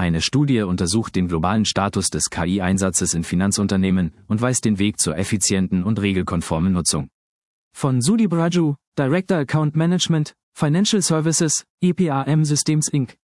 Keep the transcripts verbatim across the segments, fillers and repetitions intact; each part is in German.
Eine Studie untersucht den globalen Status des K I-Einsatzes in Finanzunternehmen und weist den Weg zur effizienten und regelkonformen Nutzung. Von Sudip Raju, Director Account Management, Financial Services, E P A M Systems Incorporated.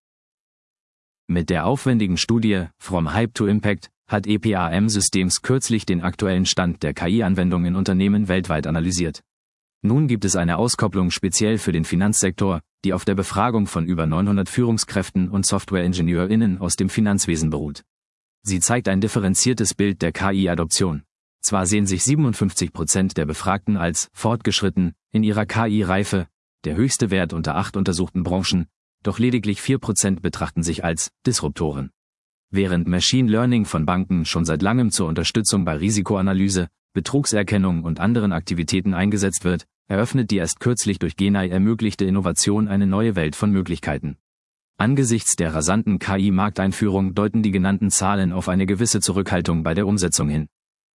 Mit der aufwendigen Studie From Hype to Impact hat E P A M Systems kürzlich den aktuellen Stand der K I-Anwendungen in Unternehmen weltweit analysiert. Nun gibt es eine Auskopplung speziell für den Finanzsektor, die auf der Befragung von über neunhundert Führungskräften und SoftwareingenieurInnen aus dem Finanzwesen beruht. Sie zeigt ein differenziertes Bild der K I-Adoption. Zwar sehen sich siebenundfünfzig Prozent der Befragten als fortgeschritten in ihrer K I-Reife, der höchste Wert unter acht untersuchten Branchen, doch lediglich vier Prozent betrachten sich als Disruptoren. Während Machine Learning von Banken schon seit langem zur Unterstützung bei Risikoanalyse, Betrugserkennung und anderen Aktivitäten eingesetzt wird, eröffnet die erst kürzlich durch Gen A I ermöglichte Innovation eine neue Welt von Möglichkeiten. Angesichts der rasanten K I-Markteinführung deuten die genannten Zahlen auf eine gewisse Zurückhaltung bei der Umsetzung hin.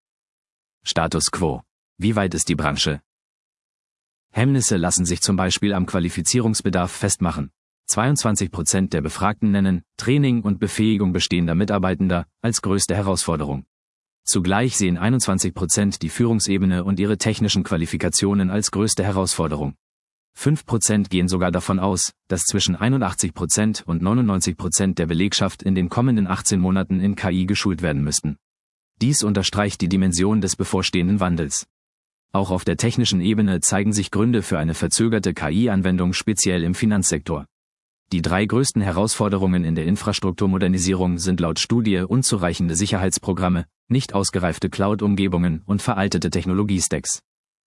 Status quo. Wie weit ist die Branche? Hemmnisse lassen sich zum Beispiel am Qualifizierungsbedarf festmachen. zweiundzwanzig Prozent der Befragten nennen Training und Befähigung bestehender Mitarbeitender als größte Herausforderung. Zugleich sehen einundzwanzig Prozent die Führungsebene und ihre technischen Qualifikationen als größte Herausforderung. fünf Prozent gehen sogar davon aus, dass zwischen einundachtzig Prozent und neunundneunzig Prozent der Belegschaft in den kommenden achtzehn Monaten in K I geschult werden müssten. Dies unterstreicht die Dimension des bevorstehenden Wandels. Auch auf der technischen Ebene zeigen sich Gründe für eine verzögerte K I-Anwendung speziell im Finanzsektor. Die drei größten Herausforderungen in der Infrastrukturmodernisierung sind laut Studie unzureichende Sicherheitsprogramme, nicht ausgereifte Cloud-Umgebungen und veraltete Technologiestacks.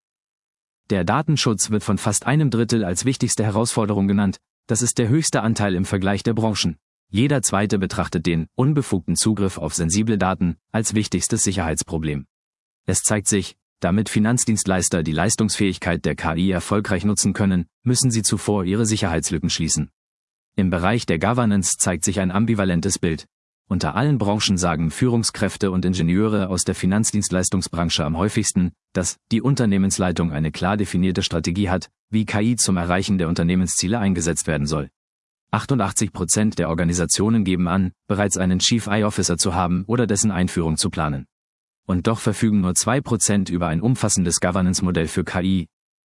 Der Datenschutz wird von fast einem Drittel als wichtigste Herausforderung genannt, das ist der höchste Anteil im Vergleich der Branchen. Jeder zweite betrachtet den unbefugten Zugriff auf sensible Daten als wichtigstes Sicherheitsproblem. Es zeigt sich, damit Finanzdienstleister die Leistungsfähigkeit der K I erfolgreich nutzen können, müssen sie zuvor ihre Sicherheitslücken schließen. Im Bereich der Governance zeigt sich ein ambivalentes Bild. Unter allen Branchen sagen Führungskräfte und Ingenieure aus der Finanzdienstleistungsbranche am häufigsten, dass die Unternehmensleitung eine klar definierte Strategie hat, wie K I zum Erreichen der Unternehmensziele eingesetzt werden soll. achtundachtzig Prozent der Organisationen geben an, bereits einen Chief I Officer zu haben oder dessen Einführung zu planen. Und doch verfügen nur zwei Prozent über ein umfassendes Governance-Modell für K I.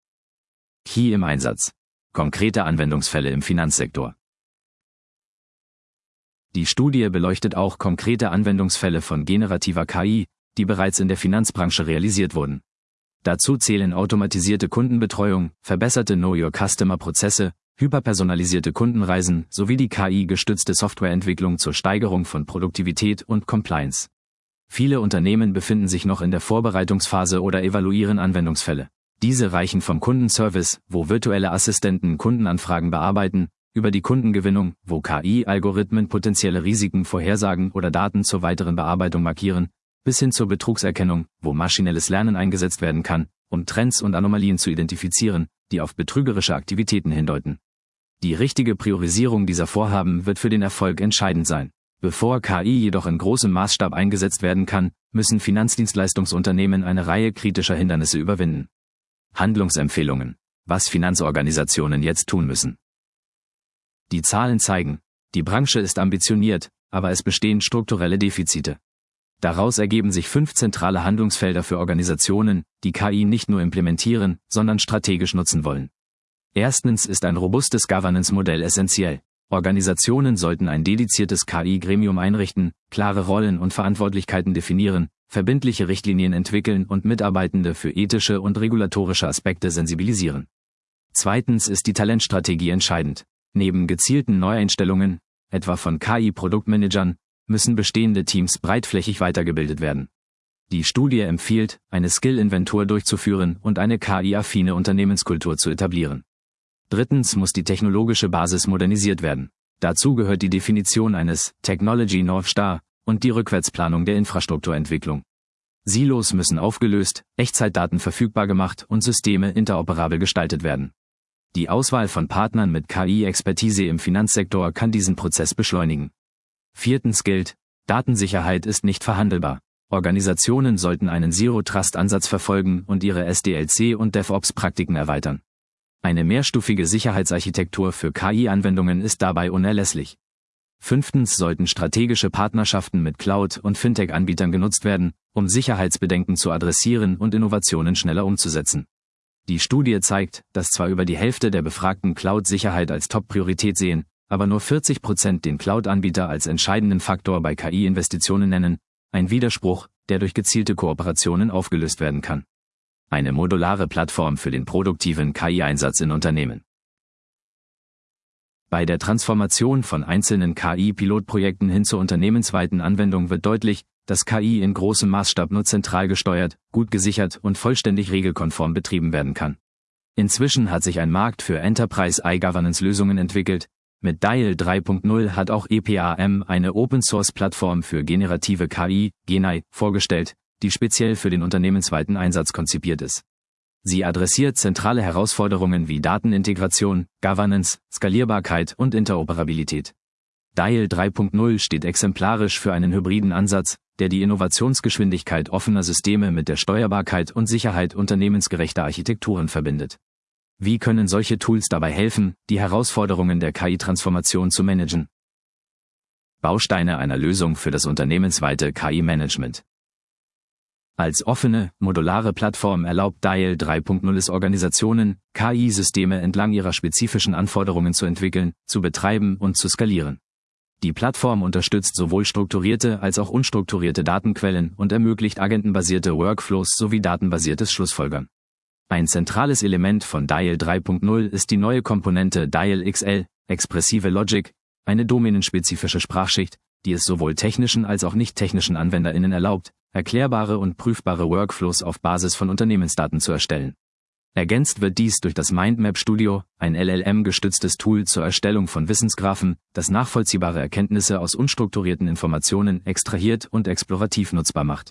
K I im Einsatz. Konkrete Anwendungsfälle im Finanzsektor. Die Studie beleuchtet auch konkrete Anwendungsfälle von generativer K I, die bereits in der Finanzbranche realisiert wurden. Dazu zählen automatisierte Kundenbetreuung, verbesserte Know-Your-Customer-Prozesse, hyperpersonalisierte Kundenreisen sowie die K I-gestützte Softwareentwicklung zur Steigerung von Produktivität und Compliance. Viele Unternehmen befinden sich noch in der Vorbereitungsphase oder evaluieren Anwendungsfälle. Diese reichen vom Kundenservice, wo virtuelle Assistenten Kundenanfragen bearbeiten, über die Kundengewinnung, wo K I-Algorithmen potenzielle Risiken vorhersagen oder Daten zur weiteren Bearbeitung markieren, bis hin zur Betrugserkennung, wo maschinelles Lernen eingesetzt werden kann, um Trends und Anomalien zu identifizieren, die auf betrügerische Aktivitäten hindeuten. Die richtige Priorisierung dieser Vorhaben wird für den Erfolg entscheidend sein. Bevor K I jedoch in großem Maßstab eingesetzt werden kann, müssen Finanzdienstleistungsunternehmen eine Reihe kritischer Hindernisse überwinden. Handlungsempfehlungen. Was Finanzorganisationen jetzt tun müssen. Die Zahlen zeigen, die Branche ist ambitioniert, aber es bestehen strukturelle Defizite. Daraus ergeben sich fünf zentrale Handlungsfelder für Organisationen, die K I nicht nur implementieren, sondern strategisch nutzen wollen. Erstens ist ein robustes Governance-Modell essentiell. Organisationen sollten ein dediziertes K I-Gremium einrichten, klare Rollen und Verantwortlichkeiten definieren, verbindliche Richtlinien entwickeln und Mitarbeitende für ethische und regulatorische Aspekte sensibilisieren. Zweitens ist die Talentstrategie entscheidend. Neben gezielten Neueinstellungen, etwa von K I-Produktmanagern, müssen bestehende Teams breitflächig weitergebildet werden. Die Studie empfiehlt, eine Skill-Inventur durchzuführen und eine K I-affine Unternehmenskultur zu etablieren. Drittens muss die technologische Basis modernisiert werden. Dazu gehört die Definition eines Technology North Star und die Rückwärtsplanung der Infrastrukturentwicklung. Silos müssen aufgelöst, Echtzeitdaten verfügbar gemacht und Systeme interoperabel gestaltet werden. Die Auswahl von Partnern mit K I-Expertise im Finanzsektor kann diesen Prozess beschleunigen. Viertens gilt, Datensicherheit ist nicht verhandelbar. Organisationen sollten einen Zero-Trust-Ansatz verfolgen und ihre S D L C- und DevOps-Praktiken erweitern. Eine mehrstufige Sicherheitsarchitektur für K I-Anwendungen ist dabei unerlässlich. Fünftens sollten strategische Partnerschaften mit Cloud- und Fintech-Anbietern genutzt werden, um Sicherheitsbedenken zu adressieren und Innovationen schneller umzusetzen. Die Studie zeigt, dass zwar über die Hälfte der Befragten Cloud-Sicherheit als Top-Priorität sehen, aber nur vierzig Prozent den Cloud-Anbieter als entscheidenden Faktor bei K I-Investitionen nennen, ein Widerspruch, der durch gezielte Kooperationen aufgelöst werden kann. Eine modulare Plattform für den produktiven K I-Einsatz in Unternehmen. Bei der Transformation von einzelnen K I-Pilotprojekten hin zur unternehmensweiten Anwendung wird deutlich, dass K I in großem Maßstab nur zentral gesteuert, gut gesichert und vollständig regelkonform betrieben werden kann. Inzwischen hat sich ein Markt für Enterprise-I-Governance-Lösungen entwickelt. Mit D I A L drei Punkt null hat auch E P A M eine Open-Source-Plattform für generative K I, G N A I, vorgestellt, die speziell für den unternehmensweiten Einsatz konzipiert ist. Sie adressiert zentrale Herausforderungen wie Datenintegration, Governance, Skalierbarkeit und Interoperabilität. D I A L drei Punkt null steht exemplarisch für einen hybriden Ansatz, der die Innovationsgeschwindigkeit offener Systeme mit der Steuerbarkeit und Sicherheit unternehmensgerechter Architekturen verbindet. Wie können solche Tools dabei helfen, die Herausforderungen der K I-Transformation zu managen? Bausteine einer Lösung für das unternehmensweite K I-Management. Als offene, modulare Plattform erlaubt D I A L drei Punkt null es Organisationen, K I-Systeme entlang ihrer spezifischen Anforderungen zu entwickeln, zu betreiben und zu skalieren. Die Plattform unterstützt sowohl strukturierte als auch unstrukturierte Datenquellen und ermöglicht agentenbasierte Workflows sowie datenbasiertes Schlussfolgern. Ein zentrales Element von D I A L drei Punkt null ist die neue Komponente D I A L X L, Expressive Logic, eine domänenspezifische Sprachschicht, die es sowohl technischen als auch nicht technischen AnwenderInnen erlaubt, erklärbare und prüfbare Workflows auf Basis von Unternehmensdaten zu erstellen. Ergänzt wird dies durch das Mindmap Studio, ein L L M-gestütztes Tool zur Erstellung von Wissensgraphen, das nachvollziehbare Erkenntnisse aus unstrukturierten Informationen extrahiert und explorativ nutzbar macht.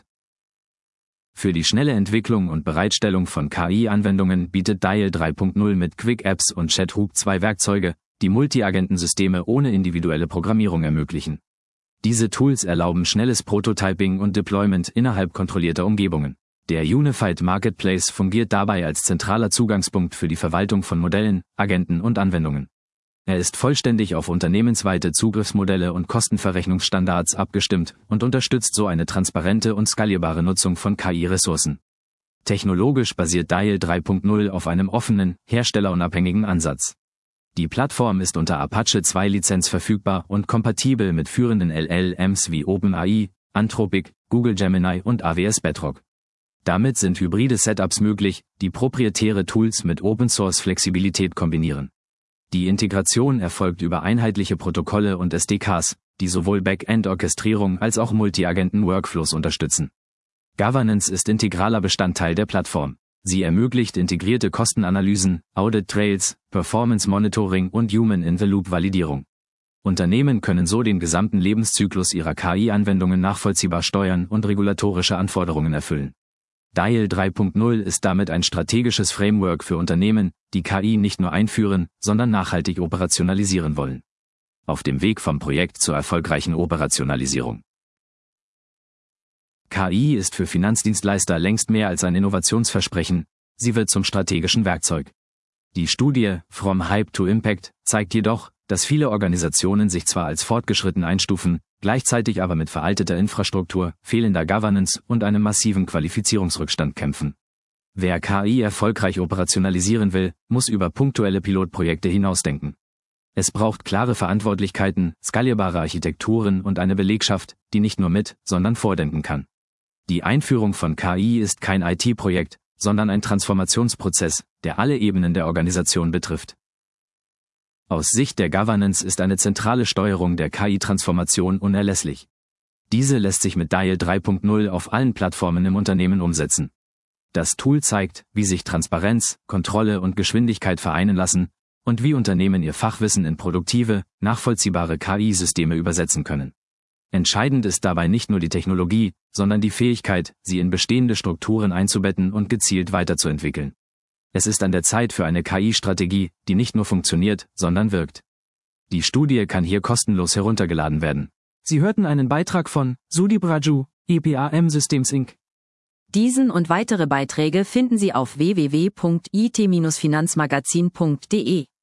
Für die schnelle Entwicklung und Bereitstellung von K I-Anwendungen bietet D I A L drei Punkt null mit Quick Apps und Chat-Hook zwei Werkzeuge, die Multi-Agentensysteme ohne individuelle Programmierung ermöglichen. Diese Tools erlauben schnelles Prototyping und Deployment innerhalb kontrollierter Umgebungen. Der Unified Marketplace fungiert dabei als zentraler Zugangspunkt für die Verwaltung von Modellen, Agenten und Anwendungen. Er ist vollständig auf unternehmensweite Zugriffsmodelle und Kostenverrechnungsstandards abgestimmt und unterstützt so eine transparente und skalierbare Nutzung von K I-Ressourcen. Technologisch basiert D I A L drei Punkt null auf einem offenen, herstellerunabhängigen Ansatz. Die Plattform ist unter Apache zwei Lizenz verfügbar und kompatibel mit führenden L L Ms wie OpenAI, Anthropic, Google Gemini und A W S Bedrock. Damit sind hybride Setups möglich, die proprietäre Tools mit Open-Source-Flexibilität kombinieren. Die Integration erfolgt über einheitliche Protokolle und S D Ks, die sowohl Backend-Orchestrierung als auch Multi-Agenten-Workflows unterstützen. Governance ist integraler Bestandteil der Plattform. Sie ermöglicht integrierte Kostenanalysen, Audit-Trails, Performance-Monitoring und Human-in-the-Loop-Validierung. Unternehmen können so den gesamten Lebenszyklus ihrer K I-Anwendungen nachvollziehbar steuern und regulatorische Anforderungen erfüllen. D I A L drei Punkt null ist damit ein strategisches Framework für Unternehmen, die K I nicht nur einführen, sondern nachhaltig operationalisieren wollen. Auf dem Weg vom Projekt zur erfolgreichen Operationalisierung. K I ist für Finanzdienstleister längst mehr als ein Innovationsversprechen, sie wird zum strategischen Werkzeug. Die Studie From Hype to Impact zeigt jedoch, dass viele Organisationen sich zwar als fortgeschritten einstufen, gleichzeitig aber mit veralteter Infrastruktur, fehlender Governance und einem massiven Qualifizierungsrückstand kämpfen. Wer K I erfolgreich operationalisieren will, muss über punktuelle Pilotprojekte hinausdenken. Es braucht klare Verantwortlichkeiten, skalierbare Architekturen und eine Belegschaft, die nicht nur mit, sondern vordenken kann. Die Einführung von K I ist kein I T-Projekt, sondern ein Transformationsprozess, der alle Ebenen der Organisation betrifft. Aus Sicht der Governance ist eine zentrale Steuerung der K I-Transformation unerlässlich. Diese lässt sich mit D I A L drei Punkt null auf allen Plattformen im Unternehmen umsetzen. Das Tool zeigt, wie sich Transparenz, Kontrolle und Geschwindigkeit vereinen lassen und wie Unternehmen ihr Fachwissen in produktive, nachvollziehbare K I-Systeme übersetzen können. Entscheidend ist dabei nicht nur die Technologie, sondern die Fähigkeit, sie in bestehende Strukturen einzubetten und gezielt weiterzuentwickeln. Es ist an der Zeit für eine K I-Strategie, die nicht nur funktioniert, sondern wirkt. Die Studie kann hier kostenlos heruntergeladen werden. Sie hörten einen Beitrag von Sudeep Raju, E P A M Systems Incorporated. Diesen und weitere Beiträge finden Sie auf w w w punkt i t Bindestrich finanzmagazin punkt d e.